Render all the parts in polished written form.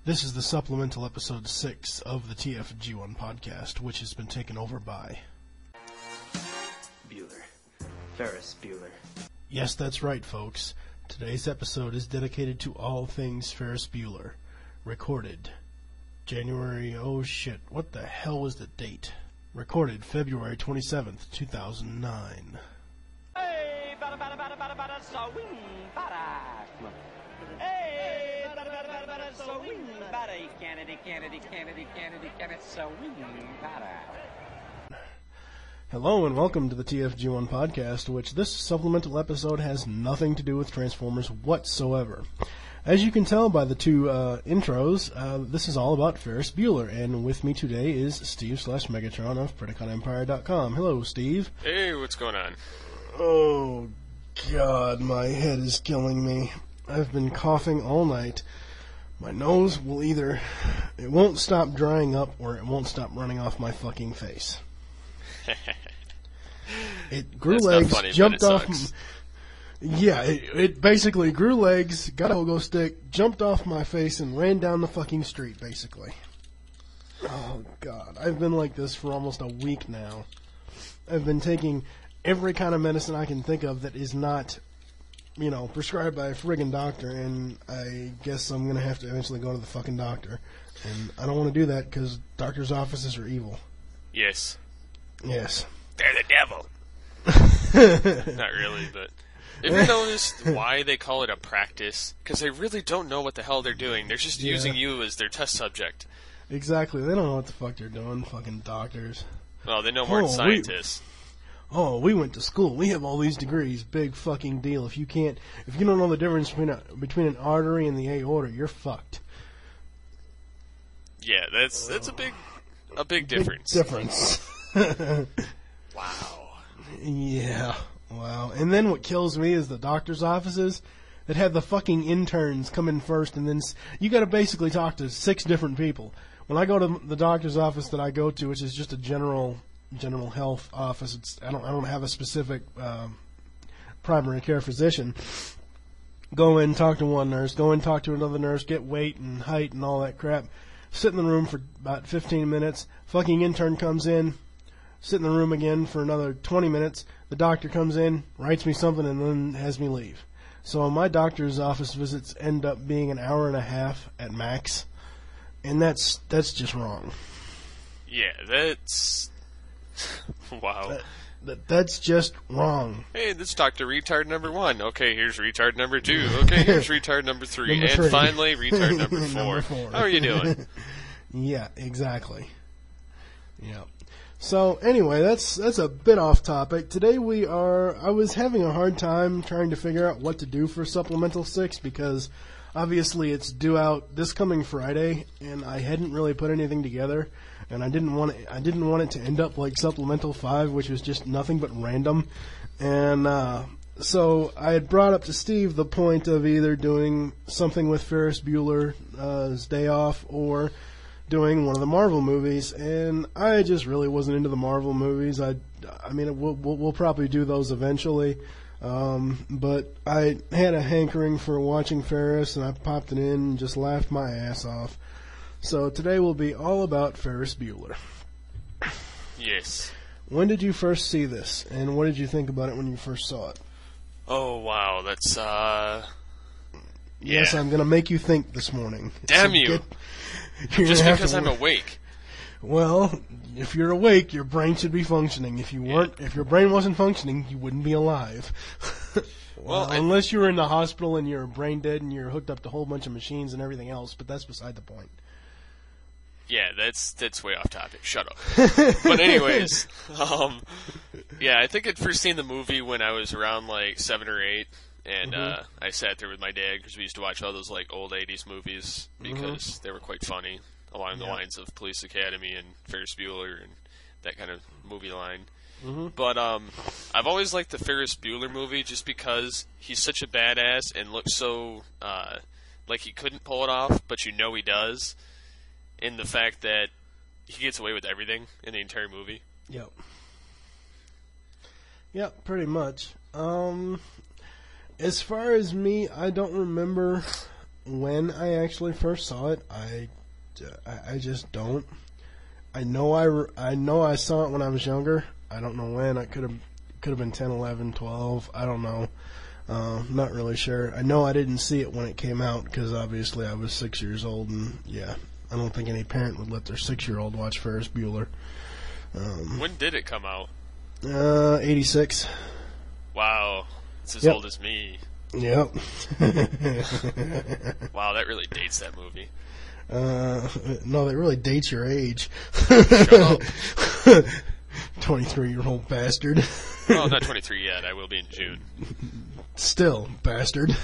This is the supplemental episode 6 of the TFG1 podcast, which has been taken over by... Bueller. Ferris Bueller. Yes, that's right, folks. Today's episode is dedicated to all things Ferris Bueller. Recorded January... Oh shit, what the hell was the date? Recorded February 27th, 2009. Hey, bada bada bada bada bada swing bada. Hey, bada bada bada bada swing bada. Kennedy swing bada. Hello and welcome to the TFG1 podcast, which this supplemental episode has nothing to do with Transformers whatsoever. As you can tell by the two intros, this is all about Ferris Bueller, and with me today is Steve/Megatron of PredicaunEmpire.com. Hello, Steve. Hey, what's going on? Oh, God, my head is killing me. I've been coughing all night. My nose will either... It won't stop drying up, or it won't stop running off my fucking face. It grew That's legs, not funny, jumped but it off... sucks. Yeah, it basically grew legs, got a pogo stick, jumped off my face, and ran down the fucking street, basically. Oh, God. I've been like this for almost a week now. I've been taking every kind of medicine I can think of that is not, prescribed by a friggin' doctor, and I guess I'm going to have to eventually go to the fucking doctor. And I don't want to do that because doctors' offices are evil. Yes. Yes. They're the devil. Not really, but... Have you noticed why they call it a practice? Because they really don't know what the hell they're doing. They're just using you as their test subject. Exactly. They don't know what the fuck they're doing, fucking doctors. Well, they know more than scientists. We went to school. We have all these degrees. Big fucking deal. If you don't know the difference between an artery and the aorta, you're fucked. Yeah, that's a big difference. Wow. Yeah. Wow. And then what kills me is the doctor's offices that have the fucking interns come in first, and then you got to basically talk to 6 different people. When I go to the doctor's office that I go to, which is just a general health office, I don't have a specific primary care physician. Go in, talk to one nurse, go in, talk to another nurse, get weight and height and all that crap. Sit in the room for about 15 minutes. Fucking intern comes in. Sit in the room again for another 20 minutes. The doctor comes in, writes me something, and then has me leave. So my doctor's office visits end up being an hour and a half at max, and that's just wrong. Yeah, that's... Wow. That's just wrong. Hey, this is Dr. Retard number 1. Okay, here's retard number 2. Okay, here's retard number 3. Number 3. And finally, retard number 4. Number 4. How are you doing? Yeah, exactly. Yeah. So anyway, that's a bit off topic. Today I was having a hard time trying to figure out what to do for Supplemental 6 because obviously it's due out this coming Friday, and I hadn't really put anything together, and I didn't want it to end up like Supplemental 5, which was just nothing but random. And so I had brought up to Steve the point of either doing something with Ferris Bueller's Day Off or doing one of the Marvel movies, and I just really wasn't into the Marvel movies. I mean, we'll probably do those eventually, but I had a hankering for watching Ferris, and I popped it in and just laughed my ass off. So today will be all about Ferris Bueller. Yes. When did you first see this, and what did you think about it when you first saw it? Oh, wow, that's, Yes, yeah. I'm going to make you think this morning. Damn you. Just because I'm awake. Well, if you're awake, your brain should be functioning. If your brain wasn't functioning, you wouldn't be alive. Unless you were in the hospital and you're brain dead and you're hooked up to a whole bunch of machines and everything else, but that's beside the point. Yeah, that's way off topic. Shut up. But anyways, yeah, I think I'd first seen the movie when I was around like 7 or 8. And I sat there with my dad because we used to watch all those like old 80s movies because they were quite funny along the lines of Police Academy and Ferris Bueller and that kind of movie line. But I've always liked the Ferris Bueller movie just because he's such a badass and looks so like he couldn't pull it off, but you know he does. In the fact that he gets away with everything in the entire movie. Yep, pretty much. As far as me, I don't remember when I actually first saw it. I just don't. I know I saw it when I was younger. I don't know when. I could have been 10, 11, 12. I don't know. Not really sure. I know I didn't see it when it came out because obviously I was 6 years old, and yeah, I don't think any parent would let their 6-year-old watch Ferris Bueller. When did it come out? 86. Wow, it's as Yep. old as me. Yep. Wow, that really dates that movie. No, that really dates your age. Shut up. 23-year-old bastard. Oh, not 23 yet. I will be in June. Still, bastard.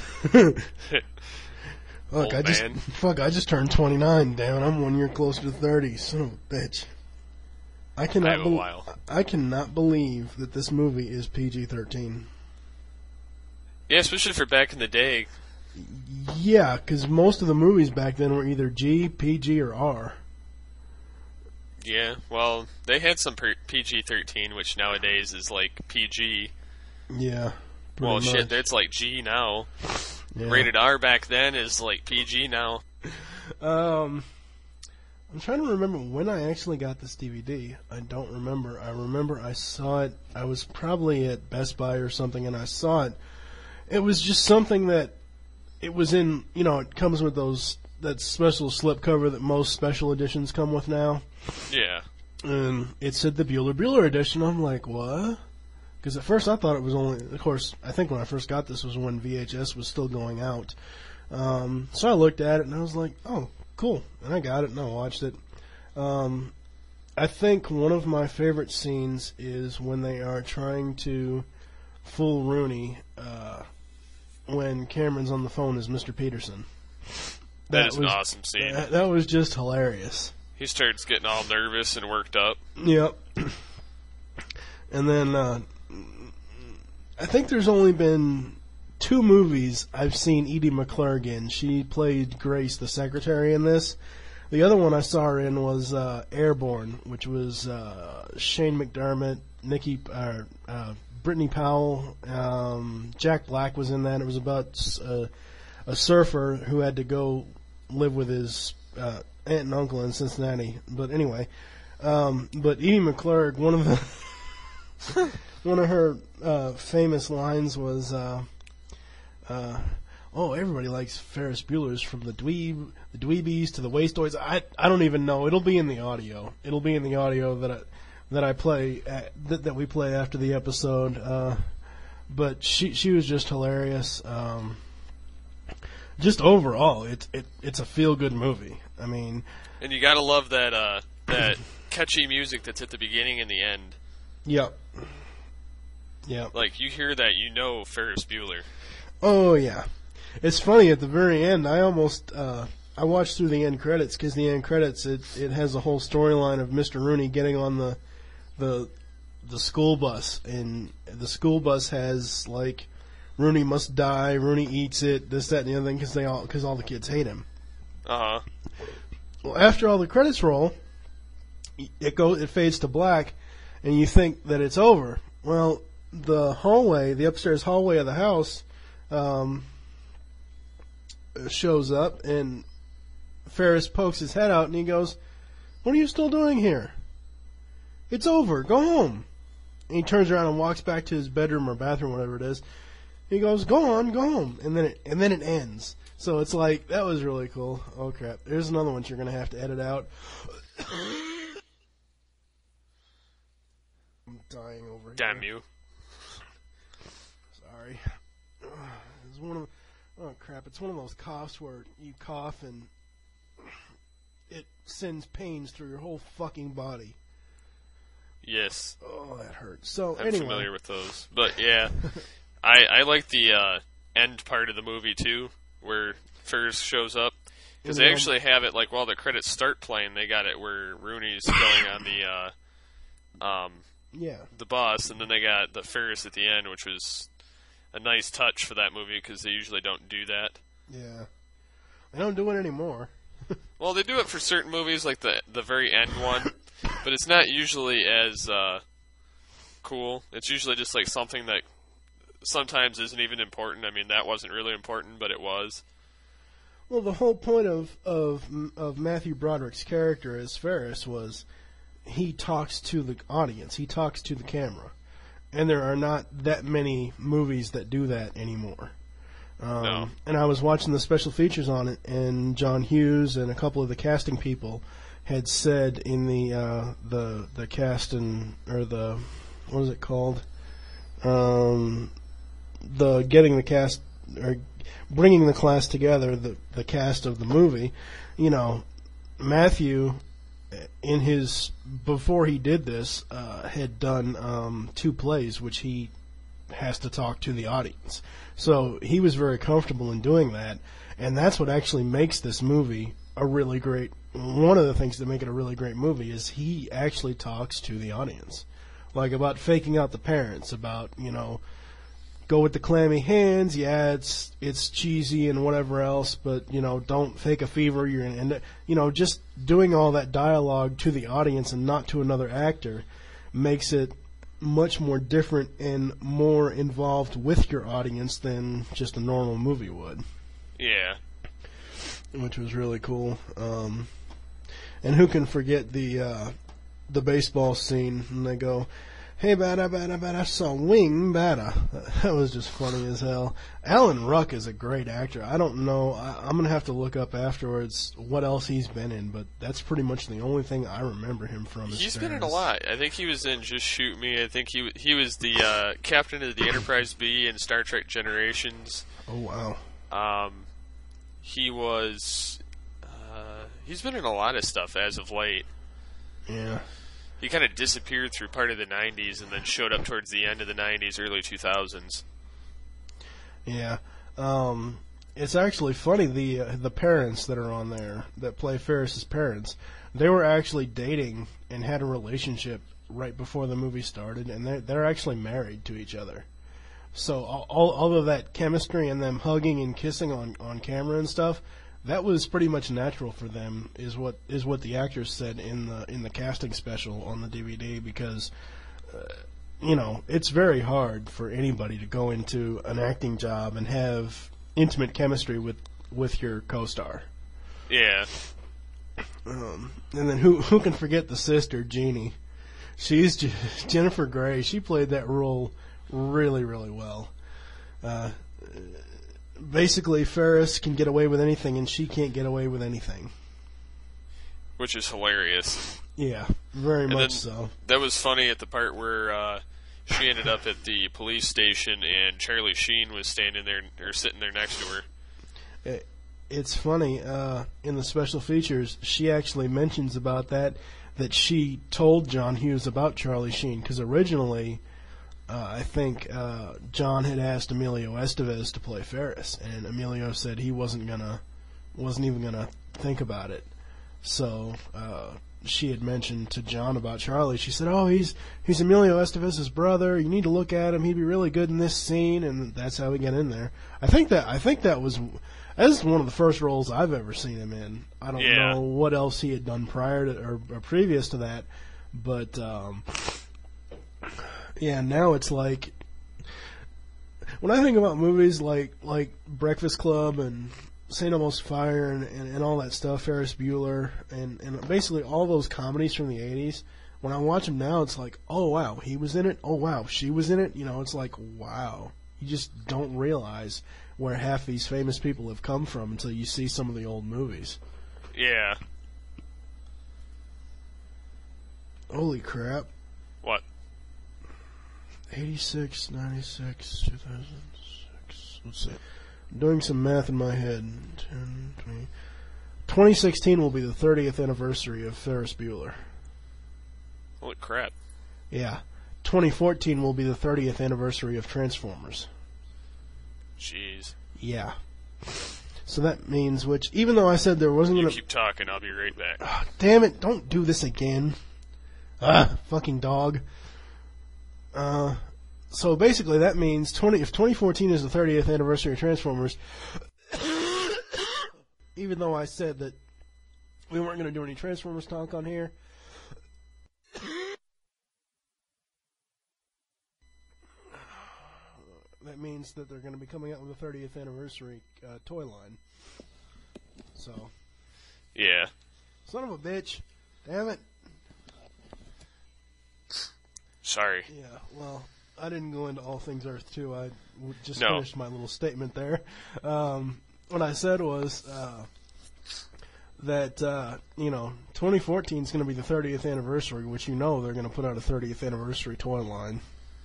Old I man. just turned 29. Damn, I'm 1 year closer to 30. Son of a bitch. I have cannot a while. I cannot believe that this movie is PG-13. Yeah, especially for back in the day. Yeah, because most of the movies back then were either G, PG, or R. Yeah, well, they had some PG-13, which nowadays is like PG. Yeah. Well, pretty shit, much. that's like G now. Yeah. Rated R back then is like PG now. I'm trying to remember when I actually got this DVD. I don't remember. I remember I saw it. I was probably at Best Buy or something, and I saw it. It was just something that it was in. You know, it comes with that special slipcover that most special editions come with now. Yeah. And it said the Bueller edition. I'm like, what? Because at first I thought it was only. Of course, I think when I first got this was when VHS was still going out. So I looked at it and I was like, oh, cool. And I got it and I watched it. I think one of my favorite scenes is when they are trying to fool Rooney when Cameron's on the phone as Mr. Peterson. That is an awesome scene. That was just hilarious. He starts getting all nervous and worked up. Yep. And then I think there's only been 2 movies I've seen Edie McClurg in. She played Grace, the secretary, in this. The other one I saw her in was Airborne, which was Shane McDermott, Brittany Powell, Jack Black was in that. It was about a surfer who had to go live with his aunt and uncle in Cincinnati. But anyway, but Edie McClurg, one of her famous lines was, "Oh, everybody likes Ferris Bueller's from the dweebies to the wastoids." I don't even know. It'll be in the audio. It'll be in the audio that I play that we play after the episode. But she was just hilarious. Just overall, it's a feel good movie. I mean, And you gotta love that catchy music that's at the beginning and the end. yep. Yep. Like, you hear that, you know Ferris Bueller. Oh yeah, it's funny at the very end. I almost I watched through the end credits because the end credits it has a whole storyline of Mr. Rooney getting on the school bus, and the school bus has like Rooney must die, Rooney eats it, this, that, and the other thing because all the kids hate him. Uh huh. Well, after all the credits roll, it fades to black, and you think that it's over. Well, the upstairs hallway of the house shows up, and Ferris pokes his head out, and he goes, "What are you still doing here? It's over. Go home." And he turns around and walks back to his bedroom or bathroom, whatever it is. He goes, "Go on, go home," and then it ends. So it's like that was really cool. Oh crap! There's another one you're gonna have to edit out. I'm dying over here. Damn you. Sorry. It's one of oh crap! It's one of those coughs where you cough and it sends pains through your whole fucking body. Yes. Oh, that hurts. So I'm anyway, familiar with those. But yeah, I like the end part of the movie too, where Ferris shows up. Because they actually have it, like, while the credits start playing, they got it where Rooney's going on the bus, and then they got the Ferris at the end, which was a nice touch for that movie, because they usually don't do that. Yeah. They don't do it anymore. Well, they do it for certain movies, like the very end one, but it's not usually as cool. It's usually just, like, something that sometimes isn't even important. I mean, that wasn't really important, but it was. Well, the whole point of Matthew Broderick's character as Ferris was he talks to the audience, he talks to the camera, and there are not that many movies that do that anymore. No. And I was watching the special features on it, and John Hughes and a couple of the casting people had said in the cast and or the what is it called, the getting the cast or bringing the class together, the cast of the movie, you know, Matthew in his before he did this had done 2 plays which he has to talk to the audience. So he was very comfortable in doing that, and that's what actually makes this movie a really great. One of the things that make it a really great movie is he actually talks to the audience, like about faking out the parents, about, you know, go with the clammy hands. Yeah, it's cheesy and whatever else, but, you know, don't fake a fever. You're in, and, you know, just doing all that dialogue to the audience and not to another actor makes it much more different and more involved with your audience than just a normal movie would. Yeah. Which was really cool. And who can forget the baseball scene when they go, "Hey, bada, bada, bada, swing, bada." That was just funny as hell. Alan Ruck is a great actor. I don't know. I'm going to have to look up afterwards what else he's been in, but that's pretty much the only thing I remember him from. He's been in a lot. I think he was in Just Shoot Me. I think he was the captain of the Enterprise B in Star Trek Generations. Oh, wow. He was... he's been in a lot of stuff as of late. Yeah. He kind of disappeared through part of the 90s and then showed up towards the end of the 90s, early 2000s. Yeah. It's actually funny, the parents that are on there, that play Ferris's parents, they were actually dating and had a relationship right before the movie started, and they're actually married to each other. So all of that chemistry and them hugging and kissing on camera and stuff, that was pretty much natural for them, is what the actors said in the casting special on the DVD, because you know, it's very hard for anybody to go into an acting job and have intimate chemistry with your co-star. Yeah. And then who can forget the sister, Jeannie? She's Jennifer Grey. She played that role really, really well. Basically, Ferris can get away with anything, and she can't get away with anything. Which is hilarious. Yeah, very and much so. That was funny at the part where she ended up at the police station, and Charlie Sheen was standing there or sitting there next to her. It's funny. In the special features, she actually mentions about that she told John Hughes about Charlie Sheen, because originally, I think John had asked Emilio Estevez to play Ferris, and Emilio said he wasn't even gonna think about it. So she had mentioned to John about Charlie. She said, "Oh, he's Emilio Estevez's brother. You need to look at him. He'd be really good in this scene." And that's how we get in there. I think that was one of the first roles I've ever seen him in. I don't know what else he had done prior to or previous to that, but yeah, now it's like when I think about movies like Breakfast Club and St. Elmo's Fire and all that stuff, Ferris Bueller, and basically all those comedies from the 80s, when I watch them now, it's like, oh, wow, he was in it. Oh, wow, she was in it. You know, it's like, wow. You just don't realize where half these famous people have come from until you see some of the old movies. Yeah. Holy crap. What? 86, 96, 2006. Let's see. I'm doing some math in my head. 10, 20. 2016 will be the 30th anniversary of Ferris Bueller. Holy crap. Yeah. 2014 will be the 30th anniversary of Transformers. Jeez. Yeah. So that means, which, even though I said there wasn't going to... keep talking, I'll be right back. Oh, damn it, don't do this again. Fucking dog. So basically that means if 2014 is the 30th anniversary of Transformers, even though I said that we weren't going to do any Transformers talk on here, that means that they're going to be coming out with a 30th anniversary toy line. So, Yeah. son of a bitch. Damn it. Sorry. Yeah, well, I didn't go into All Things Earth 2. I just No. finished my little statement there. What I said was that, 2014 is going to be the 30th anniversary, which they're going to put out a 30th anniversary toy line.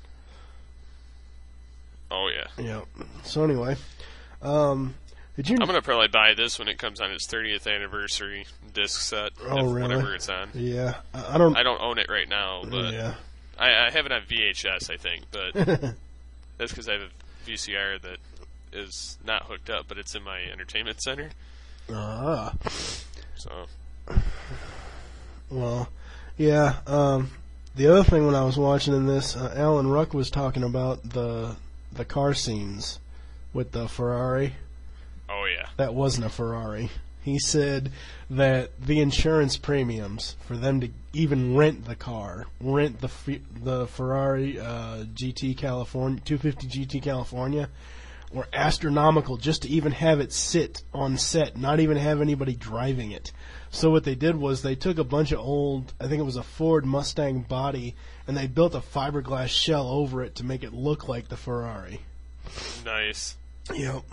Oh, yeah. Yeah. So anyway, did you? I'm going to probably buy this when it comes on its 30th anniversary disc set. Oh, really? Whatever it's on. Yeah, I don't. I don't own it right now, but Yeah. I have it on VHS, I think. But that's because I have a VCR that is not hooked up, but it's in my entertainment center. Ah. So, Well, yeah. The other thing when I was watching in this, Alan Ruck was talking about the car scenes with the Ferrari. oh yeah. That wasn't a Ferrari. He said that the insurance premiums for them to even rent the car, rent the Ferrari GT California 250 GT California, were astronomical just to even have it sit on set, not even have anybody driving it. So what they did was they took a bunch of old, I think it was a Ford Mustang body, and they built a fiberglass shell over it to make it look like the Ferrari. Nice. Yep.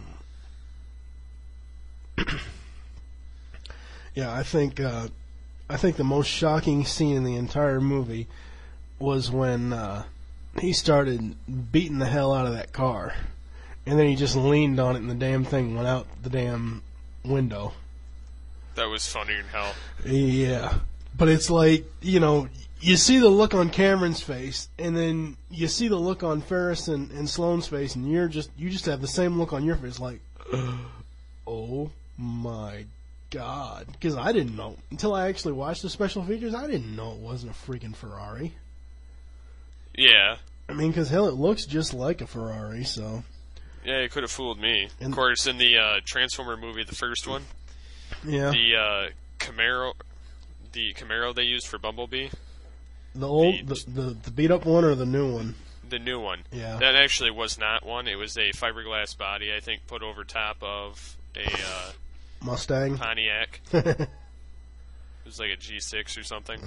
Yeah, I think the most shocking scene in the entire movie was when he started beating the hell out of that car, and then he just leaned on it, and the damn thing went out the damn window. That was funnier than hell. Yeah, but it's like, you see the look on Cameron's face, and then you see the look on Ferris and Sloane's face, and you just have the same look on your face, like, oh my God, because I didn't know until I actually watched the special features. I didn't know it wasn't a freaking Ferrari. Yeah. I mean, because hell, it looks just like a Ferrari. So Yeah, it could have fooled me. And- Of course, in the Transformer movie, the first one, yeah, the Camaro they used for Bumblebee, the old the beat up one or the new one. the new one, Yeah. that actually was not one. It was a fiberglass body, I think, put over top of a Mustang. Pontiac. It was like a G6 or something.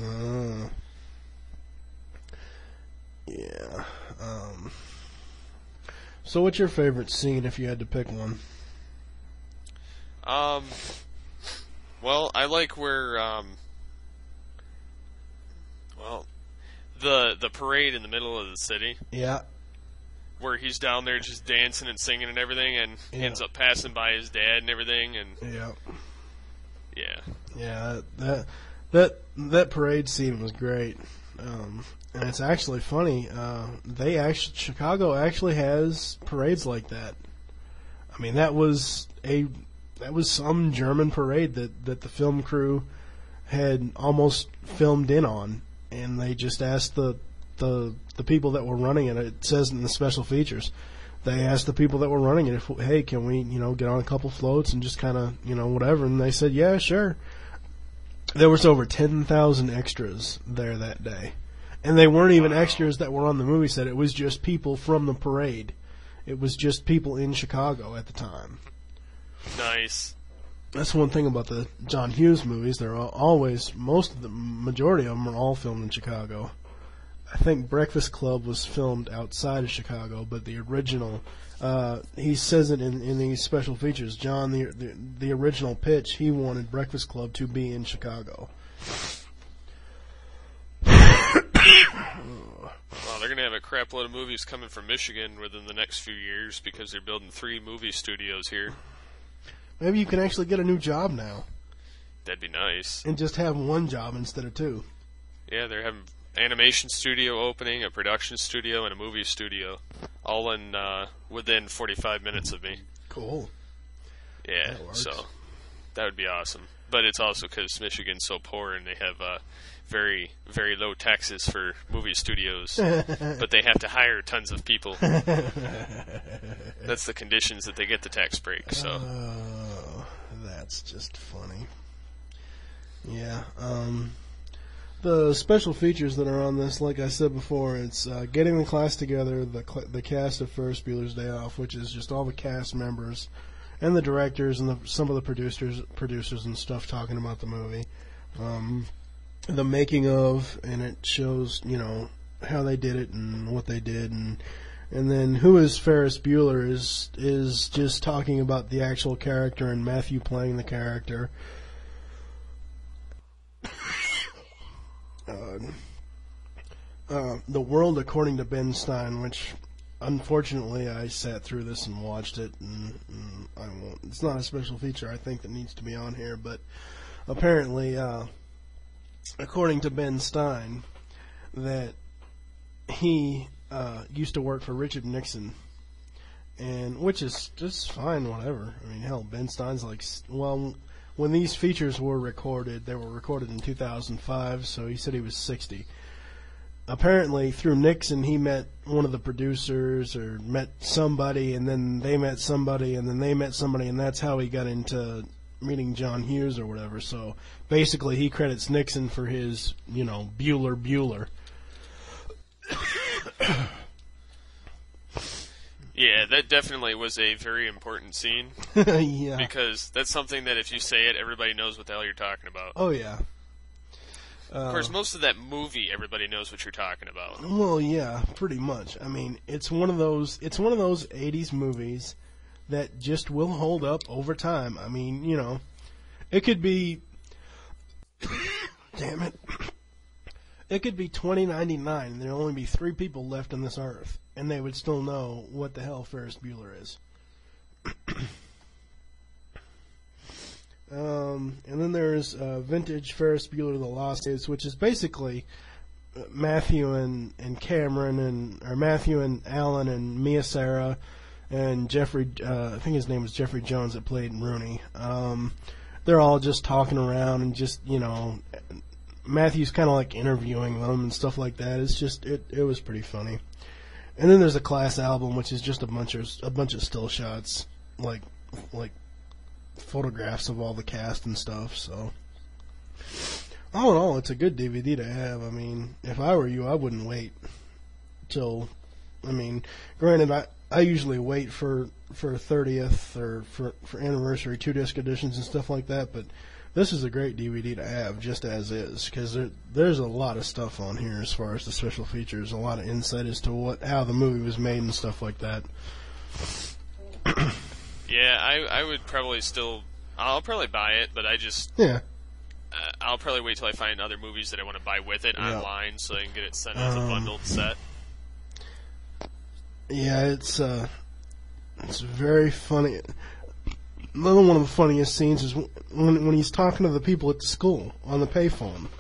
Yeah. So, what's your favorite scene if you had to pick one? Well, I like where, the parade in the middle of the city, Yeah. where he's down there just dancing and singing and everything, and Yeah. ends up passing by his dad and everything, and Yeah. yeah. Yeah. That parade scene was great. And it's actually funny. Chicago actually has parades like that. I mean, that was some German parade that the film crew had almost filmed in on, and they just asked the people that were running it. It says in the special features, they asked the people that were running it, hey, can we get on a couple floats and just kind of whatever, and they said, yeah, sure. There was over 10,000 extras there that day. And they weren't even extras that were on the movie set. It was just people from the parade. It was just people in Chicago at the time. Nice. That's one thing about the John Hughes movies. They're majority of them are all filmed in Chicago. I think Breakfast Club was filmed outside of Chicago, but the original, he says it in these special features. John, the original pitch, he wanted Breakfast Club to be in Chicago. Well, they're going to have a crap load of movies coming from Michigan within the next few years because they're building 3 movie studios here. Maybe you can actually get a new job now That'd be nice. and just have one job instead of 2. Yeah, they're having animation studio opening, a production studio, and a movie studio, all in within 45 minutes of me. Cool. Yeah, That works. so that would be awesome. But it's also because Michigan's so poor and they have very, very low taxes for movie studios, but they have to hire tons of people. That's the conditions that they get the tax break. So That's just funny. Yeah. The special features that are on this, like I said before, it's getting the class together, the cast of Ferris Bueller's Day Off, which is just all the cast members and the directors and some of the producers and stuff talking about the movie, the making of, and it shows, you know, how they did it and what they did, and then Who is Ferris Bueller is just talking about the actual character and Matthew playing the character. The World According to Ben Stein, which unfortunately I sat through this and watched it, and I won't. It's not a special feature I think that needs to be on here, but apparently, according to Ben Stein, that he used to work for Richard Nixon, and which is just fine, whatever. I mean, hell, Ben Stein's like, well, when these features were recorded, they were recorded in 2005, so he said he was 60. Apparently, through Nixon, he met one of the producers or met somebody, and then they met somebody, and then they met somebody, and that's how he got into meeting John Hughes or whatever. So basically, he credits Nixon for his, you know, Bueller. Yeah, that definitely was a very important scene. Yeah. Because that's something that if you say it, everybody knows what the hell you're talking about. Oh, yeah. Of course, most of that movie, everybody knows what you're talking about. Well, yeah, pretty much. I mean, it's one of those 80s movies that just will hold up over time. I mean, you know, it could be damn it. It could be 2099 and there'll only be 3 people left on this earth, and they would still know what the hell Ferris Bueller is. And then there's Vintage Ferris Bueller: The Lost Days, which is basically Matthew and Cameron, or Matthew and Alan and Mia Sara and Jeffrey, I think his name was Jeffrey Jones that played Rooney. They're all just talking around and just, you know, Matthew's kind of like interviewing them and stuff like that. It's just, it was pretty funny. And then there's a Class album, which is just a bunch of still shots, like photographs of all the cast and stuff. So all in all, it's a good DVD to have. I mean, if I were you, I wouldn't wait till, I mean, granted, I usually wait for 30th or for anniversary 2-disc editions and stuff like that, but this is a great DVD to have just as is, because there's a lot of stuff on here as far as the special features, a lot of insight as to how the movie was made and stuff like that. Yeah, I would probably I'll probably buy it, but I'll probably wait till I find other movies that I want to buy with it online, so I can get it sent as a bundled set. Yeah, it's very funny. Another one of the funniest scenes is when he's talking to the people at the school on the payphone.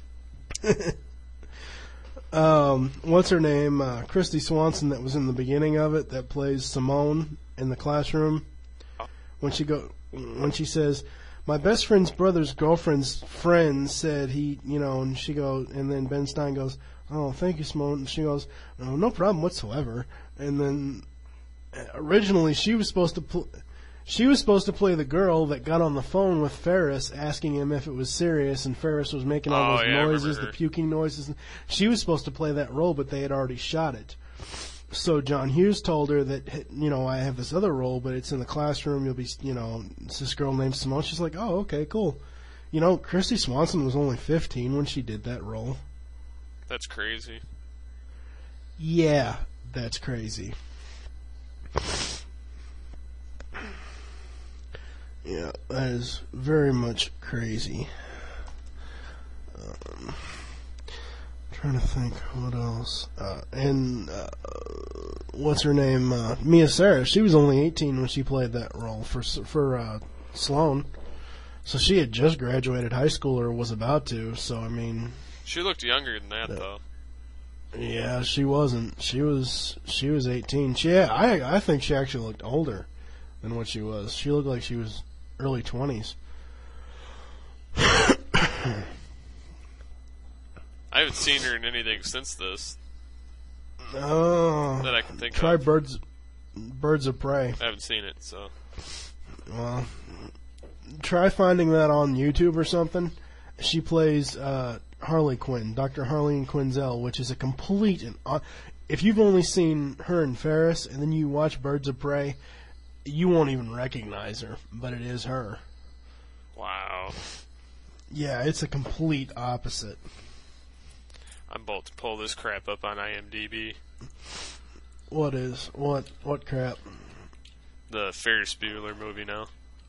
What's her name? Christy Swanson, that was in the beginning of it, that plays Simone in the classroom. When she says, "My best friend's brother's girlfriend's friend said he, you know," and she goes, and then Ben Stein goes, "Oh, thank you, Simone." And she goes, "Oh, no problem whatsoever." And then originally she was supposed to play the girl that got on the phone with Ferris asking him if it was serious, and Ferris was making all those noises, the puking noises. She was supposed to play that role, but they had already shot it. So John Hughes told her that, you know, I have this other role, but it's in the classroom. You'll be, you know, it's this girl named Simone. She's like, "Oh, okay, cool." You know, Christy Swanson was only 15 when she did that role. That's crazy. Yeah, that's crazy. Yeah, that is very much crazy. Trying to think what else. What's her name? Mia Sara. She was only 18 when she played that role for Sloane. So she had just graduated high school or was about to. So I mean, she looked younger than that though. Yeah, she wasn't. She was 18. I think she actually looked older than what she was. She looked like she was early 20s. I haven't seen her in anything since this. Oh, that I can think try of. Birds of Prey. I haven't seen it, so. Well, try finding that on YouTube or something. She plays Harley Quinn, Dr. Harleen Quinzel, which is a complete and if you've only seen her in Ferris and then you watch Birds of Prey, you won't even recognize her, but it is her. Wow. Yeah, it's a complete opposite. I'm about to pull this crap up on IMDb. What crap? The Ferris Bueller movie now.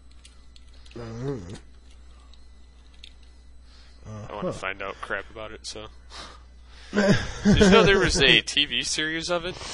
I want to find out crap about it, so. Did you know there was a TV series of it?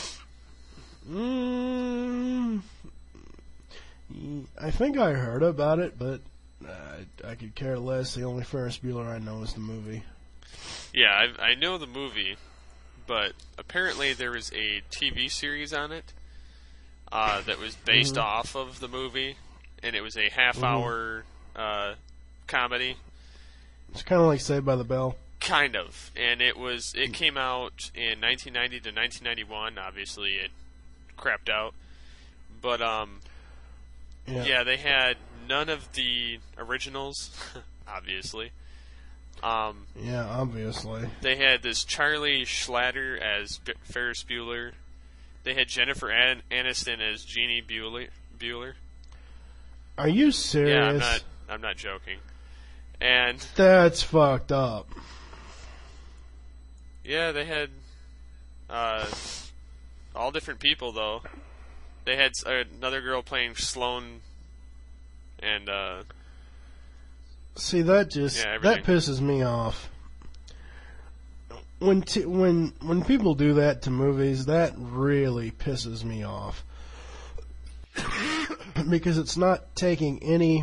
I think I heard about it, but I could care less. The only Ferris Bueller I know is the movie. Yeah, I know the movie, but apparently there was a TV series on it that was based off of the movie, and it was a half-hour comedy. It's kind of like Saved by the Bell. Kind of, and it came out in 1990 to 1991. Obviously, it crapped out, but yeah, they had none of the originals, obviously. Yeah, obviously. They had this Charlie Schlatter as Ferris Bueller. They had Jennifer Aniston as Jeannie Bueller. Are you serious? Yeah, I'm not joking. And that's fucked up. Yeah, they had all different people though. They had another girl playing Sloane, and see that that pisses me off. When people do that to movies, that really pisses me off. Because it's not taking any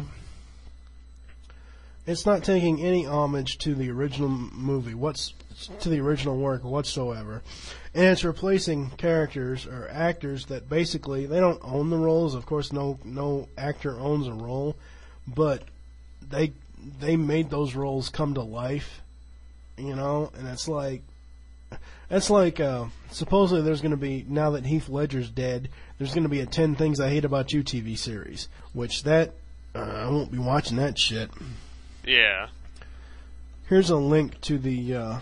homage to the original movie, to the original work whatsoever. And it's replacing characters or actors that basically they don't own the roles. Of course, no actor owns a role, but they made those roles come to life, and it's like supposedly there's going to be, now that Heath Ledger's dead, there's going to be a 10 Things I Hate About You TV series, which I won't be watching that shit. Yeah. Here's a link to the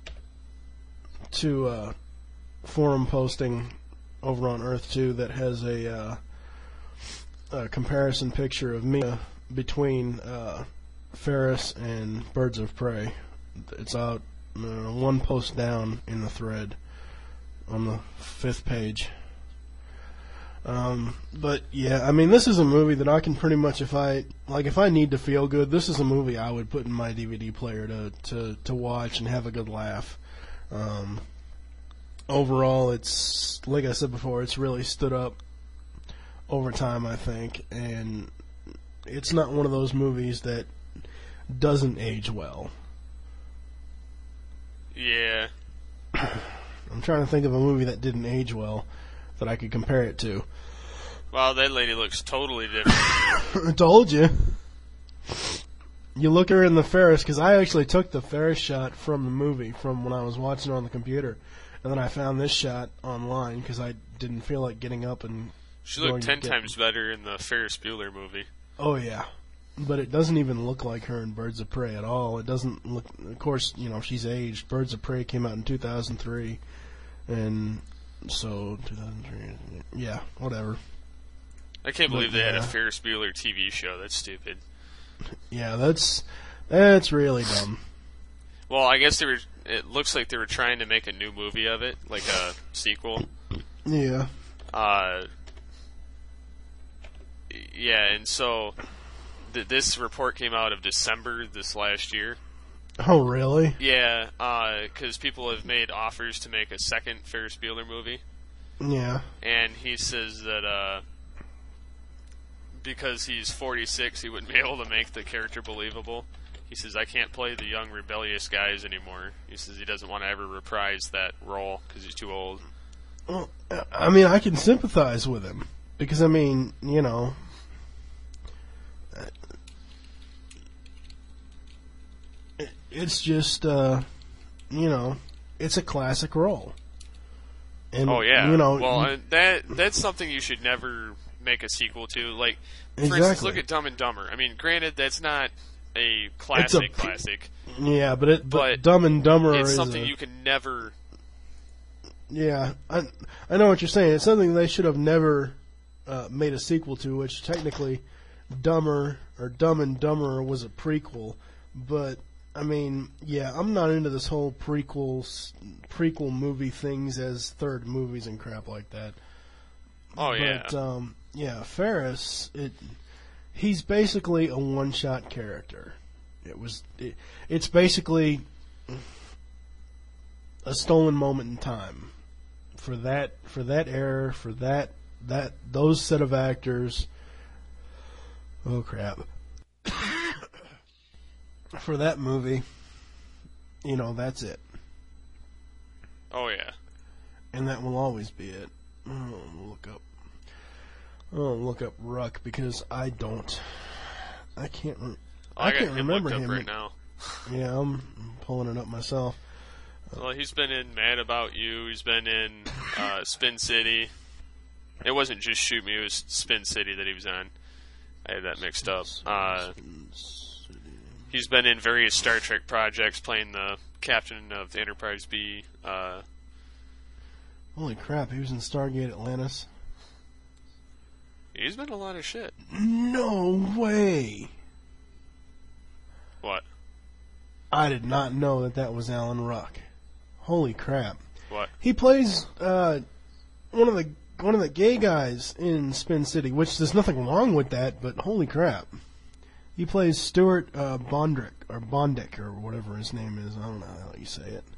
forum posting over on Earth 2 that has a comparison picture of Mia between Ferris and Birds of Prey. It's out one post down in the thread on the 5th page. But yeah, I mean, this is a movie that I can pretty much, if I need to feel good, this is a movie I would put in my DVD player to watch and have a good laugh. Overall, it's, like I said before, it's really stood up over time, I think, and it's not one of those movies that doesn't age well. Yeah. I'm trying to think of a movie that didn't age well that I could compare it to. Wow, that lady looks totally different. I told you. You look her in the Ferris, because I actually took the Ferris shot from the movie, from when I was watching it on the computer, and then I found this shot online because I didn't feel like getting up and. She looked 10 times better in the Ferris Bueller movie. Oh yeah, but it doesn't even look like her in Birds of Prey at all. It doesn't look. Of course, she's aged. Birds of Prey came out in 2003, and so 2003. Yeah, whatever. I can't believe they had a Ferris Bueller TV show. That's stupid. Yeah, that's really dumb. Well, I guess it looks like they were trying to make a new movie of it, like a sequel. Yeah. Yeah, and so this report came out of December this last year. Oh, really? Yeah, because people have made offers to make a second Ferris Bueller movie. Yeah. And he says that because he's 46, he wouldn't be able to make the character believable. He says, I can't play the young, rebellious guys anymore. He says he doesn't want to ever reprise that role because he's too old. Well, I mean, I can sympathize with him. Because, I mean, it's just, it's a classic role. And, oh, yeah. Well, that's something you should never make a sequel to. Like, for instance, look at Dumb and Dumber. I mean, granted, that's not a classic. Yeah, but Dumb and Dumber it's is something you can never. Yeah, I know what you're saying. It's something they should have never made a sequel to, which technically Dumber or Dumb and Dumber was a prequel, but I mean, yeah, I'm not into this whole prequel movie things as third movies and crap like that. Oh yeah. But yeah, Ferris, he's basically a one-shot character. It's basically a stolen moment in time for that era, for those set of actors. Oh crap. For that movie, that's it. Oh yeah. And that will always be it. I'll look up Ruck because I can't remember him him right now. Yeah, I'm pulling it up myself. Well, he's been in Mad About You. He's been in Spin City. It wasn't just Shoot Me. It was Spin City that he was on. I had that mixed up. He's been in various Star Trek projects, playing the captain of the Enterprise B. Holy crap, he was in Stargate Atlantis. He's been in a lot of shit. No way! What? I did not know that was Alan Ruck. Holy crap! What? He plays one of the gay guys in Spin City, which there's nothing wrong with that, but holy crap! He plays Stuart Bondick or whatever his name is. I don't know how you say it.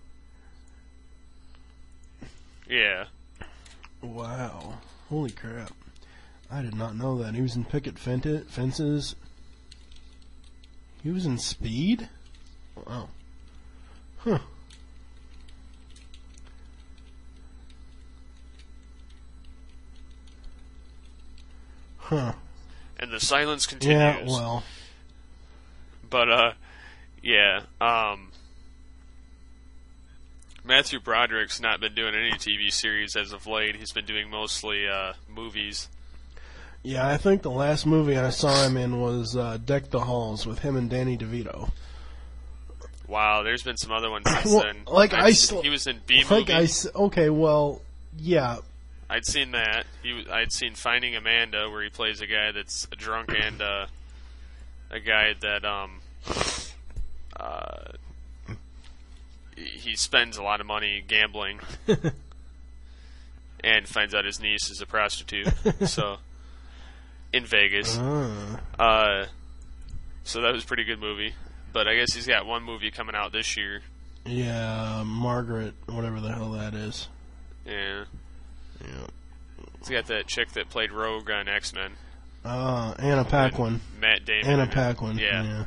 Yeah. Wow! Holy crap! I did not know that. He was in Picket Fences. He was in Speed? Wow. Huh. Huh. And the silence continues. Yeah, well. But, yeah, Matthew Broderick's not been doing any TV series as of late. He's been doing mostly, movies. Yeah, I think the last movie I saw him in was Deck the Halls with him and Danny DeVito. Wow, there's been some other ones since well, then. He was in B-Movie. Okay, well, yeah. I'd seen that. I'd seen Finding Amanda, where he plays a guy that's a drunk and a guy that he spends a lot of money gambling and finds out his niece is a prostitute. So in Vegas. So that was a pretty good movie. But I guess he's got one movie coming out this year. Yeah, Margaret, whatever the hell that is. Yeah. Yeah. He's got that chick that played Rogue on X-Men. Anna Paquin. Matt Damon. Anna Paquin. Yeah.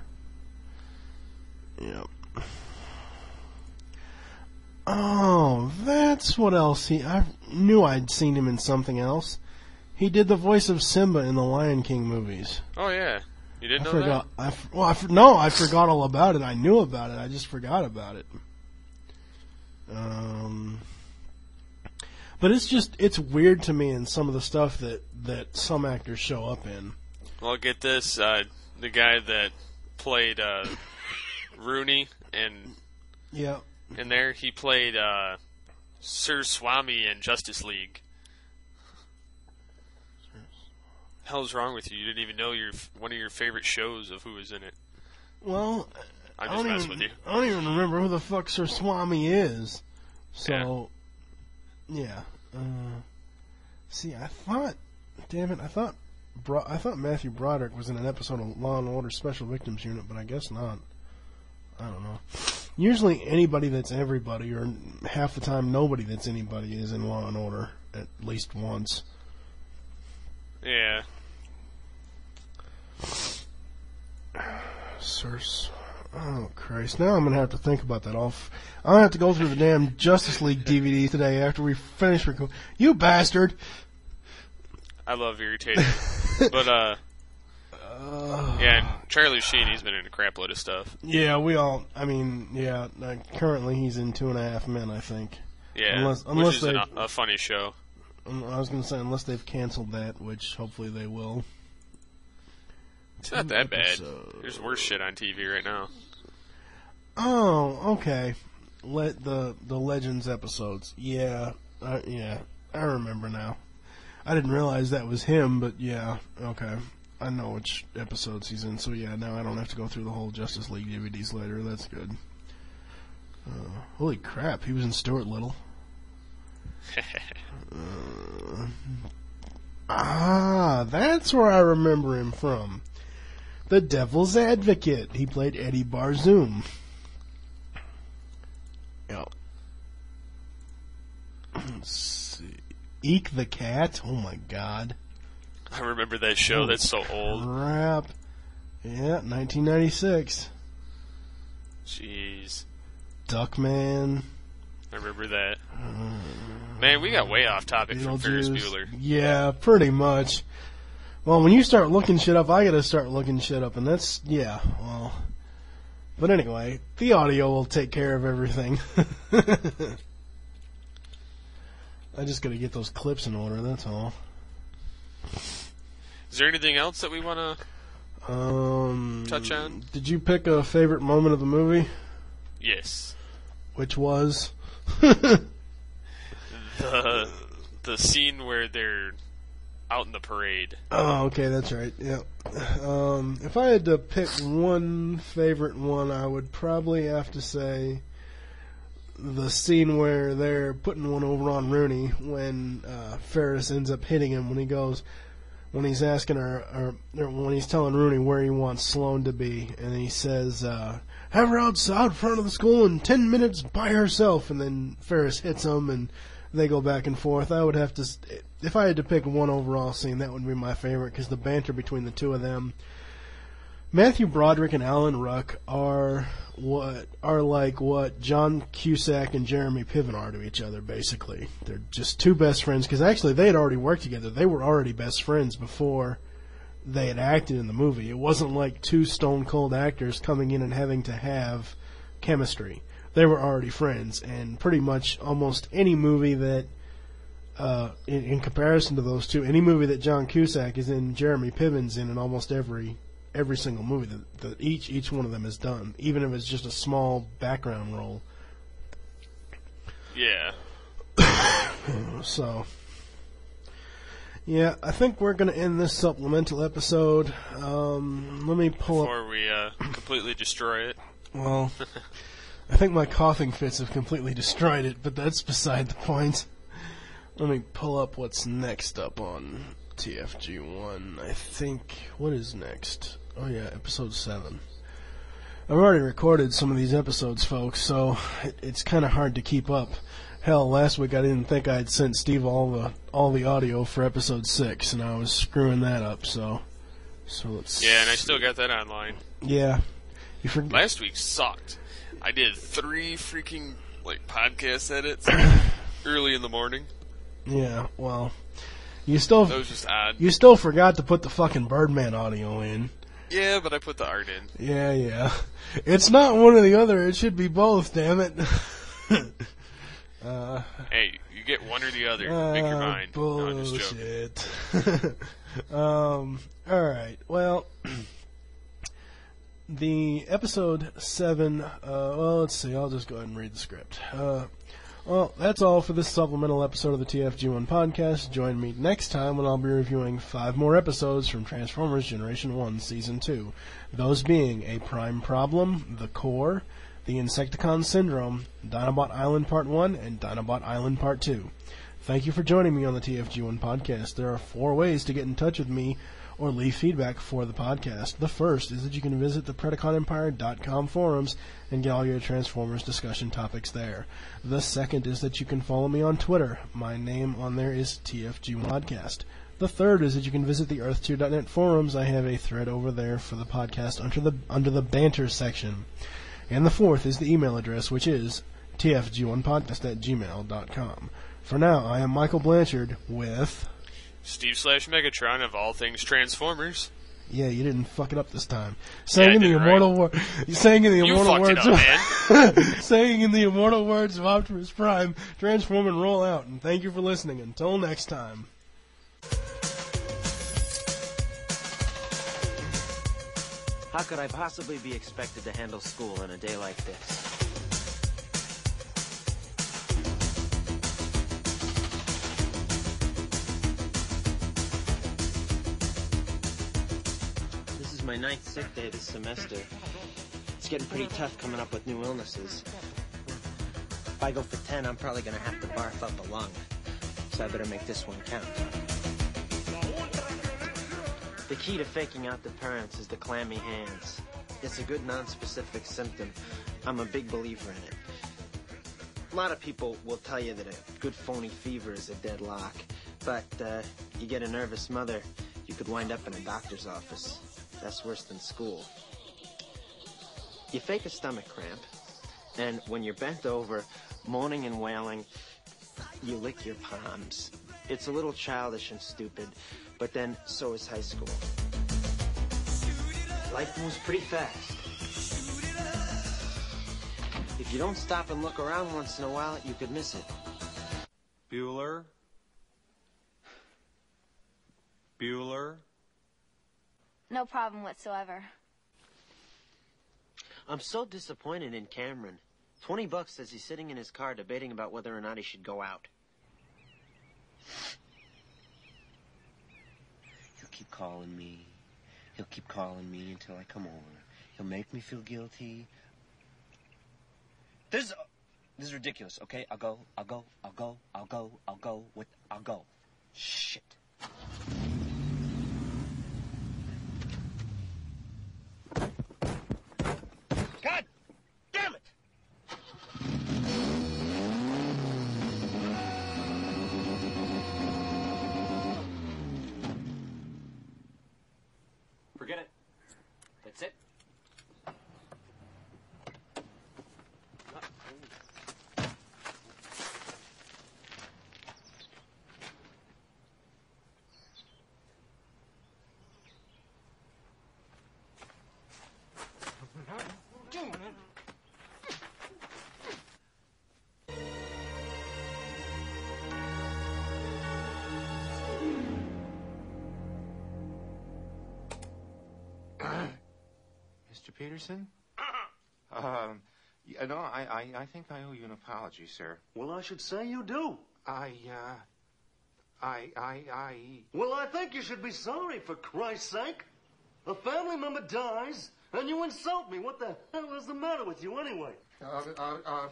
Yep. Oh, that's what else I knew I'd seen him in something else. He did the voice of Simba in the Lion King movies. Oh, yeah. You didn't know that? I forgot all about it. I knew about it. I just forgot about it. But it's weird to me in some of the stuff that some actors show up in. Well, get this. The guy that played Rooney in there, he played Sir Swami in Justice League. Hell's wrong with you? You didn't even know one of your favorite shows of who was in it. Well, I'm just messing with you. I don't even remember who the fuck Sir Swami is. So, yeah. See, I thought Matthew Broderick was in an episode of Law and Order Special Victims Unit, but I guess not. I don't know. Usually anybody that's everybody, or half the time nobody that's anybody, is in Law and Order at least once. Yeah. Oh, Christ. Now I'm going to have to think about that. I'm going to have to go through the damn Justice League DVD today after we finish recording. You bastard! I love irritating. But, yeah, and Charlie Sheen, he's been in a crap load of stuff. Yeah, currently he's in 2.5 Men, I think. Yeah, which is a funny show. I was going to say, unless they've canceled that, which hopefully they will. It's not that bad. There's worse shit on TV right now. Oh, okay. The Legends episodes. Yeah, I remember now. I didn't realize that was him, but yeah, okay. I know which episodes he's in, so yeah, now I don't have to go through the whole Justice League DVDs later. That's good. Holy crap, he was in Stuart Little. That's where I remember him from. The Devil's Advocate. He played Eddie Barzoom. Yep. Let's see. Eek the Cat. Oh my god. I remember that show. That's so old. Crap. Yeah, 1996. Jeez. Duckman. I remember that. Man, we got way off topic from Ferris Bueller. Yeah, pretty much. Well, when you start looking shit up, I gotta start looking shit up, and that's, yeah, well. But anyway, the audio will take care of everything. I just gotta get those clips in order, that's all. Is there anything else that we want to touch on? Did you pick a favorite moment of the movie? Yes. Which was? The scene where they're out in the parade. Oh, okay, that's right. Yeah. If I had to pick one favorite one, I would probably have to say the scene where they're putting one over on Rooney when Ferris ends up hitting him when he's asking her, or when he's telling Rooney where he wants Sloane to be, and he says, have her out front of the school in 10 minutes by herself, and then Ferris hits him, and they go back and forth. I would have to, if I had to pick one overall scene, that would be my favorite, because the banter between the two of them. Matthew Broderick and Alan Ruck are like what John Cusack and Jeremy Piven are to each other, basically. They're just two best friends, because actually they had already worked together. They were already best friends before they had acted in the movie. It wasn't like two stone-cold actors coming in and having to have chemistry. They were already friends, and pretty much almost any movie that, in comparison to those two, any movie that John Cusack is in, Jeremy Piven's in almost every single movie that each one of them has done, even if it's just a small background role. Yeah. So, yeah, I think we're going to end this supplemental episode. Let me pull Before we completely destroy it. Well, I think my coughing fits have completely destroyed it, but that's beside the point. Let me pull up what's next up on TFG1. I think, what is next? Oh yeah, episode 7. I've already recorded some of these episodes, folks, so it's kind of hard to keep up. Hell, last week I didn't think I'd sent Steve all the audio for episode 6, and I was screwing that up, so let's... Yeah, and I still got that online. Yeah. Last week sucked. I did 3 freaking, podcast edits early in the morning. Yeah, well... That was just odd. You still forgot to put the fucking Birdman audio in. Yeah, but I put the art in. Yeah. It's not one or the other. It should be both, damn it. Hey, you get one or the other. Make your mind. Bullshit. No, I'm just joking. Alright, well... The episode 7, well, let's see, I'll just go ahead and read the script. Well, that's all for this supplemental episode of the TFG1 podcast. Join me next time when I'll be reviewing 5 more episodes from Transformers Generation 1 Season 2. Those being A Prime Problem, The Core, The Insecticon Syndrome, Dinobot Island Part 1, and Dinobot Island Part 2. Thank you for joining me on the TFG1 podcast. There are 4 ways to get in touch with me or leave feedback for the podcast. The first is that you can visit the PredaconEmpire.com forums and get all your Transformers discussion topics there. The second is that you can follow me on Twitter. My name on there is TFG Podcast. The third is that you can visit the Earth2.net forums. I have a thread over there for the podcast under the banter section. And the fourth is the email address, which is tfg1podcast@gmail.com. For now, I am Michael Blanchard with... Steve/Megatron of all things Transformers. Yeah, you didn't fuck it up this time. Saying in the immortal words of Optimus Prime, transform and roll out. And thank you for listening. Until next time. How could I possibly be expected to handle school in a day like this? my 9th sick day this semester. It's getting pretty tough coming up with new illnesses. If I go for 10, I'm probably going to have to barf up a lung. So I better make this one count. The key to faking out the parents is the clammy hands. It's a good non-specific symptom. I'm a big believer in it. A lot of people will tell you that a good phony fever is a deadlock. But you get a nervous mother, you could wind up in a doctor's office. That's worse than school. You fake a stomach cramp, and when you're bent over, moaning and wailing, you lick your palms. It's a little childish and stupid, but then so is high school. Life moves pretty fast. If you don't stop and look around once in a while, you could miss it. Bueller? Bueller? No problem whatsoever. I'm so disappointed in Cameron. $20 says he's sitting in his car debating about whether or not he should go out. He'll keep calling me. He'll keep calling me until I come over. He'll make me feel guilty. This is ridiculous, okay? I'll go. Shit. God damn it! Forget it. That's it. Mr. Peterson? I think I owe you an apology, sir. Well, I should say you do. Well, I think you should be sorry, for Christ's sake. A family member dies, and you insult me. What the hell is the matter with you, anyway? I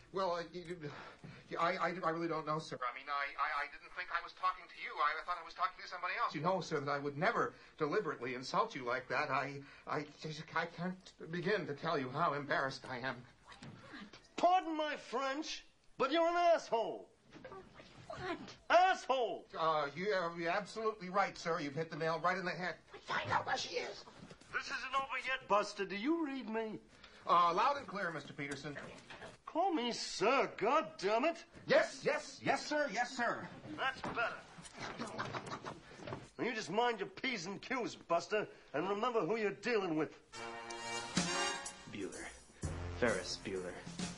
really don't know, sir. I mean, I didn't think I was talking to you. I thought I was talking to somebody else. You know, sir, that I would never deliberately insult you like that. I can't begin to tell you how embarrassed I am. Pardon my French, but you're an asshole. What? Asshole! You're absolutely right, sir. You've hit the nail right in the head. Find out where she is. This isn't over yet, Buster. Do you read me? Loud and clear, Mr. Peterson. Call me sir, God damn it. Yes, sir, yes, sir. That's better. Now you just mind your P's and Q's, Buster, and remember who you're dealing with. Bueller. Ferris Bueller.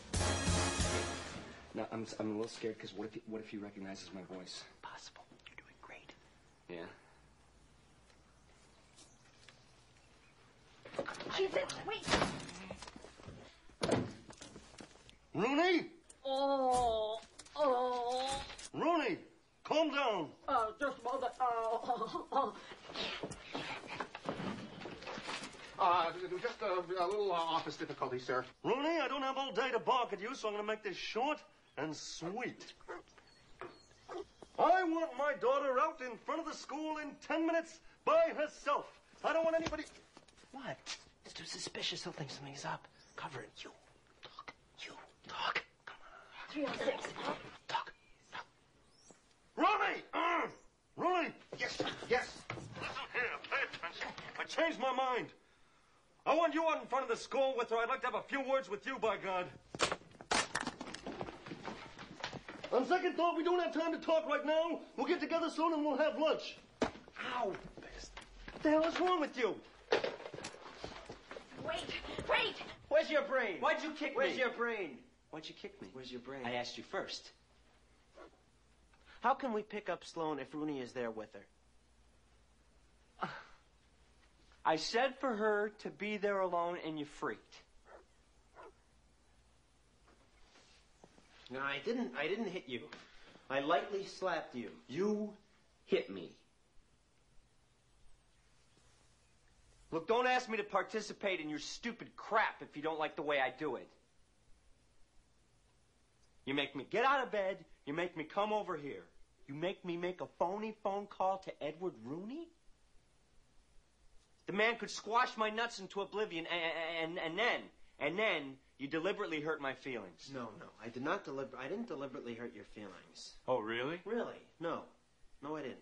Now, I'm a little scared because what if he recognizes my voice? Possible. You're doing great. Yeah. Jesus, wait. Rooney? Oh. Rooney, calm down. Just a moment. Just a little office difficulty, sir. Rooney, I don't have all day to bark at you, so I'm going to make this short and sweet. I want my daughter out in front of the school in 10 minutes by herself. I don't want anybody... What? It's too suspicious. He'll think something's up. Cover it. You. Talk. Come on. 306. Talk. Rooney! Rooney! Yes. Listen here, pay attention. I changed my mind. I want you out in front of the school with her. I'd like to have a few words with you, by God. On second thought, we don't have time to talk right now. We'll get together soon and we'll have lunch. Ow. What the hell is wrong with you? Wait. Where's your brain? Why'd you kick me? Where's your brain? Why'd you kick me? Where's your brain? I asked you first. How can we pick up Sloane if Rooney is there with her? I said for her to be there alone, and you freaked. No, I didn't hit you. I lightly slapped you. You hit me. Look, don't ask me to participate in your stupid crap if you don't like the way I do it. You make me get out of bed. You make me come over here. You make me make a phony phone call to Edward Rooney? The man could squash my nuts into oblivion, and then you deliberately hurt my feelings. No, I didn't deliberately hurt your feelings. Oh, really? Really? No, I didn't.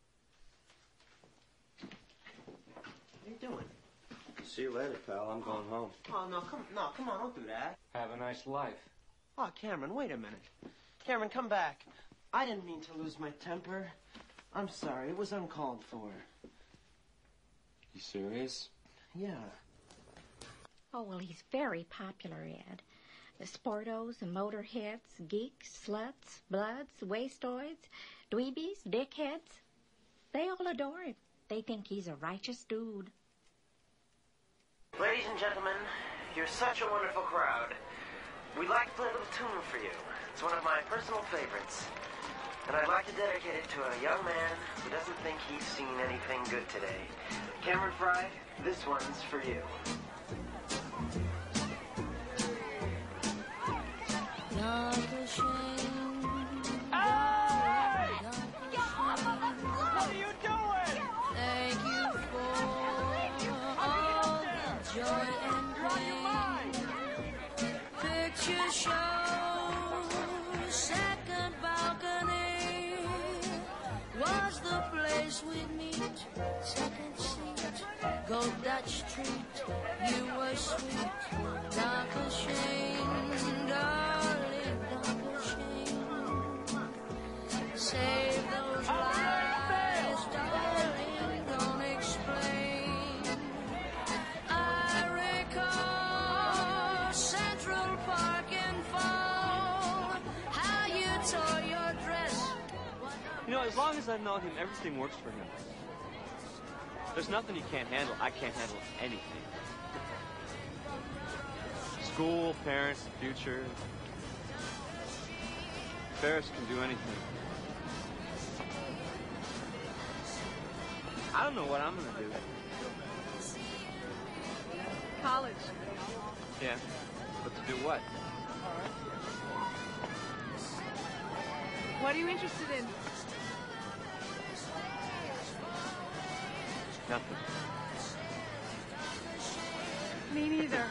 What are you doing? See you later, pal. I'm going home. Oh, no, come on, don't do that. Have a nice life. Oh, Cameron, wait a minute. Cameron, come back. I didn't mean to lose my temper. I'm sorry, it was uncalled for. You serious? Yeah. Oh, well, he's very popular, Ed. The sportos, the motorheads, geeks, sluts, bloods, wastoids, dweebies, dickheads. They all adore him. They think he's a righteous dude. Ladies and gentlemen, you're such a wonderful crowd. We'd like to play a little tune for you. It's one of my personal favorites. And I'd like to dedicate it to a young man who doesn't think he's seen anything good today. Cameron Fry, this one's for you. Hey! What are you doing? Thank you for all the joy and pain. Picture show, second balcony was the place we'd meet. Second seat, go Dutch treat. You were sweet, dark shame, darling, dark shame. Save those lies, darling, don't explain. I recall Central Park in fall, how you tore your dress. You know, as long as I've known him, everything works for him. There's nothing he can't handle. I can't handle anything. School, parents, the future. Ferris can do anything. I don't know what I'm gonna do. College. Yeah, but to do what? What are you interested in? Nothing. Me neither.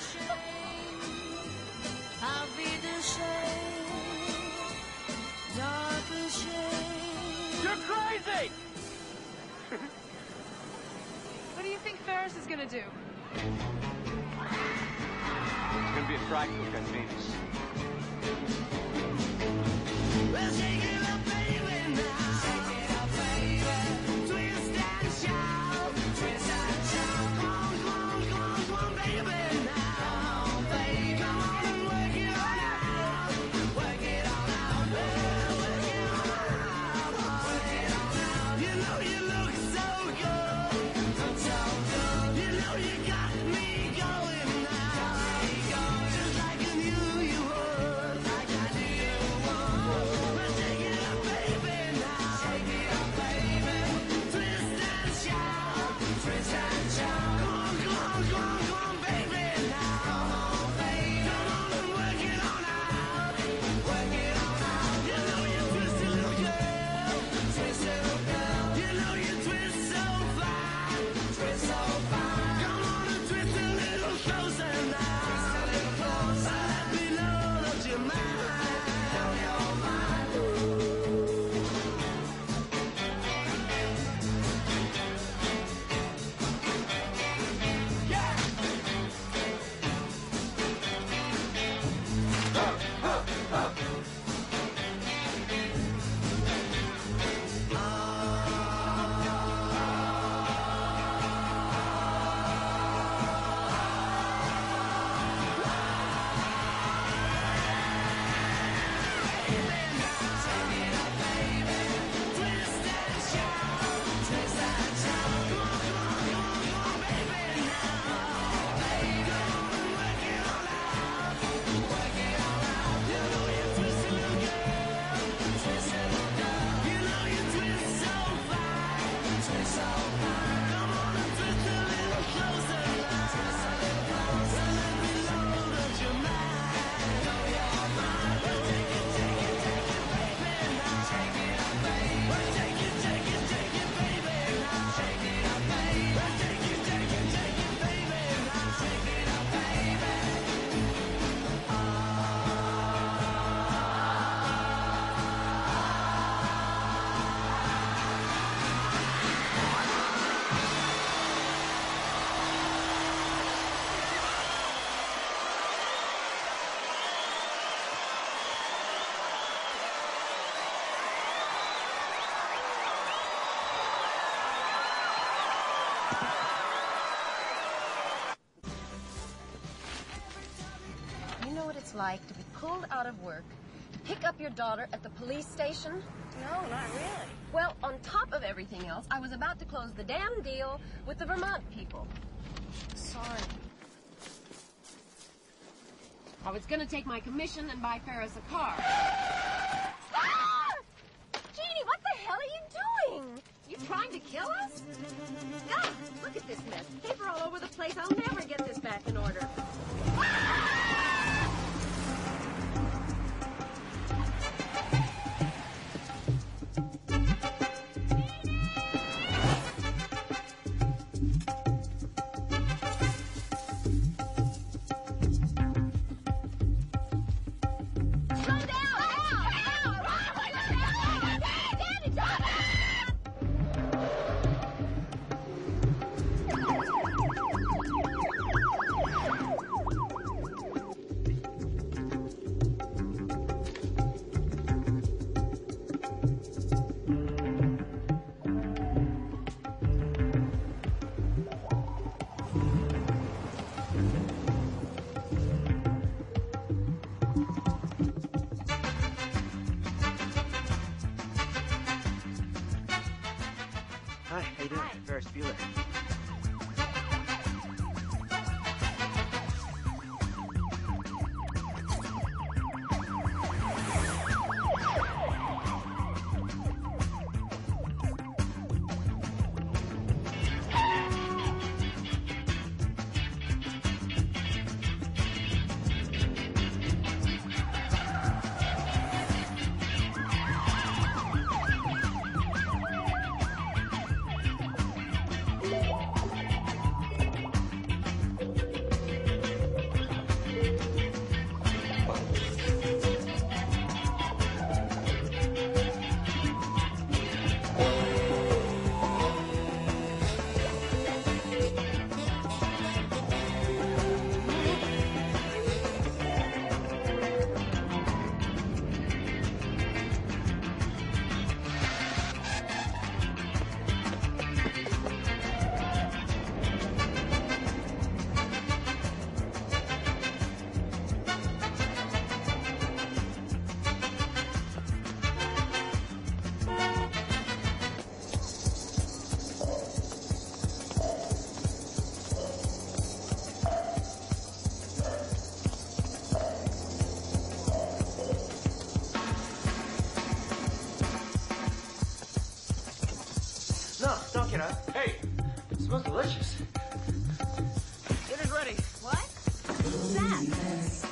I'll be the same, dark as shame. You're crazy! What do you think Ferris is gonna do? It's gonna be a fry cook on Venus. Well, shake it up, baby, now. Shake it up, baby. Twist and shout. Twist and shout. Come on, baby, now. Baby, come on and work it on out. Work it on out, girl. Work it on out. Work it on out. You know you look so good. So good. You know you got me going now. Just like I knew you would. Like I knew you would. Well, shake it up, baby, now. it's like to be pulled out of work, pick up your daughter at the police station? No, not really. Well, on top of everything else, I was about to close the damn deal with the Vermont people. Sorry. I was gonna take my commission and buy Ferris a car. Jeannie, what the hell are you doing? You trying to kill us? God, look at this mess. Paper all over the place. I'll never get this back in order. Hi, how you doing? Ferris Bueller. No, don't get up. Hey, it smells delicious. Dinner's ready. What? What's that?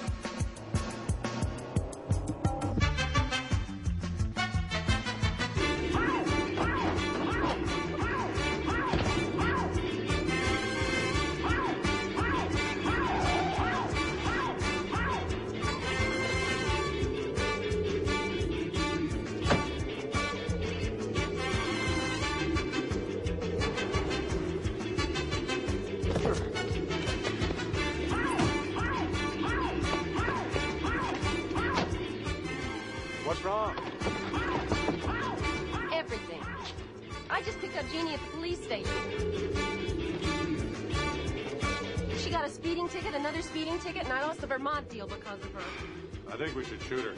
What's wrong? Everything. I just picked up Jeannie at the police station. She got a speeding ticket, another speeding ticket, and I lost the Vermont deal because of her. I think we should shoot her.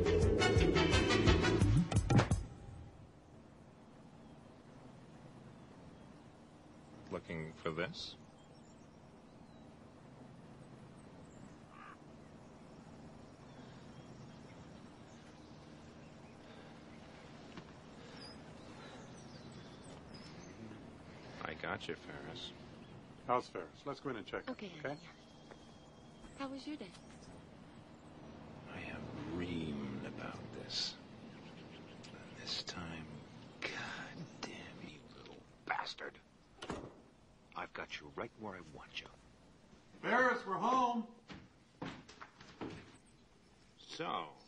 Looking for this? I got you, Ferris. How's Ferris? Let's go in and check. Okay. Okay? How was your day? I have dreamed about this. And this time, God damn you, little bastard. I've got you right where I want you. Ferris, we're home. So,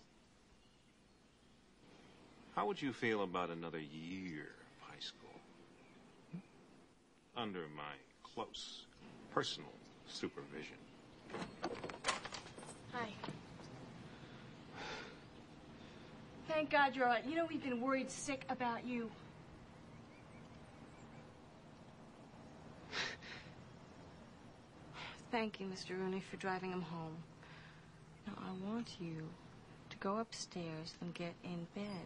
how would you feel about another year of high school? Under my close personal supervision. Hi. Thank God you're all right. You know, we've been worried sick about you. Thank you, Mr. Rooney, for driving him home. No, I want you to go upstairs and get in bed.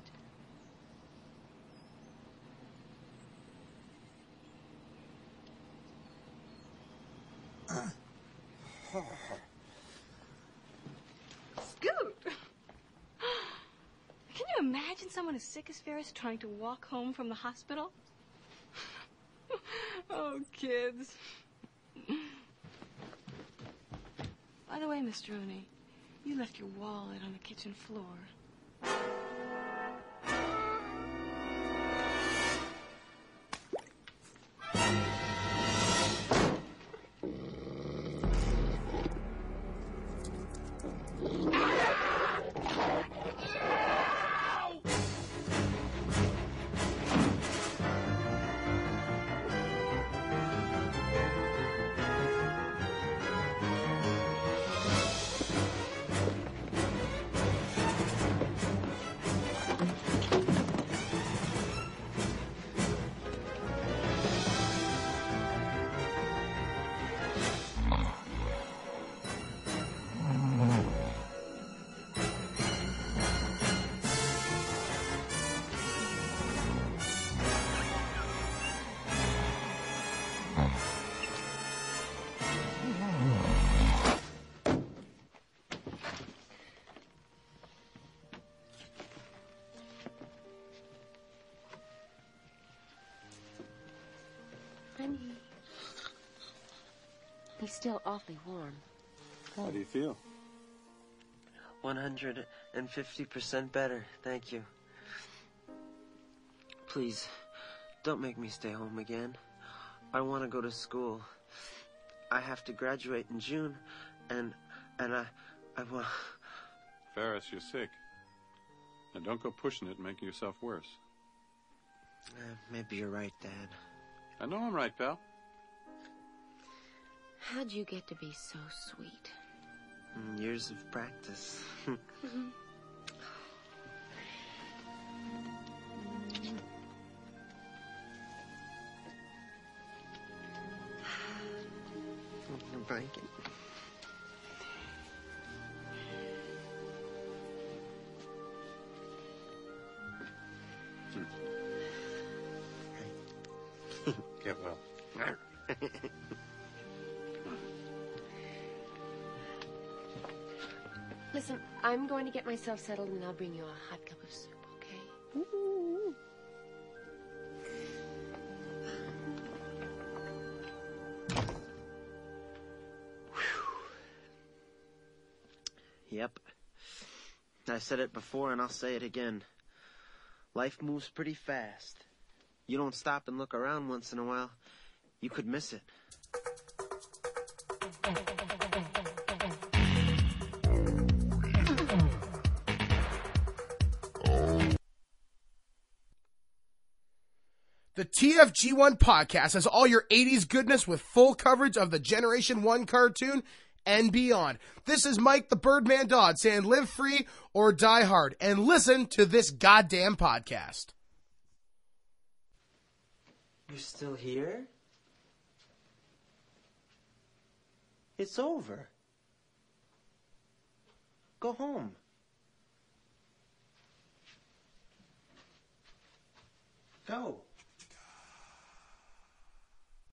Scoot! Can you imagine someone as sick as Ferris trying to walk home from the hospital? Oh, kids. By the way, Mr. Rooney, you left your wallet on the kitchen floor. Honey. He's still awfully warm. How do you feel? 150% better, thank you. Please, don't make me stay home again. I want to go to school. I have to graduate in June, and I want... Ferris, you're sick. Now don't go pushing it and making yourself worse. Maybe you're right, Dad. I know I'm right, pal. How'd you get to be so sweet? Years of practice. Blanket. Get well. Listen, I'm going to get myself settled and I'll bring you a hot cup of soup, okay? Ooh. Yep. I said it before and I'll say it again. Life moves pretty fast. You don't stop and look around once in a while, you could miss it. The TFG1 podcast has all your 80s goodness with full coverage of the Generation 1 cartoon and beyond. This is Mike the Birdman Dodd saying live free or die hard and listen to this goddamn podcast. You're still here? It's over. Go home. Go.